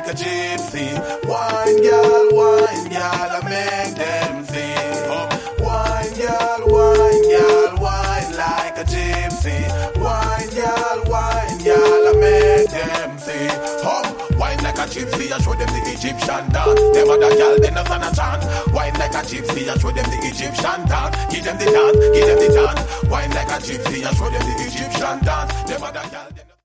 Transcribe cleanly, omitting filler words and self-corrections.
like a gypsy. Wine girl, I make them see. Wine girl, wine like a gypsy. Wine girl, I make them see. Wine like a gypsy, I show them the Egyptian dance. Them other girl, they not stand a chance. Wine like a gypsy, I show them the Egyptian dance. Give them the dance, give them the dance. Wine like a gypsy, I show them the Egyptian dance. Them other girl.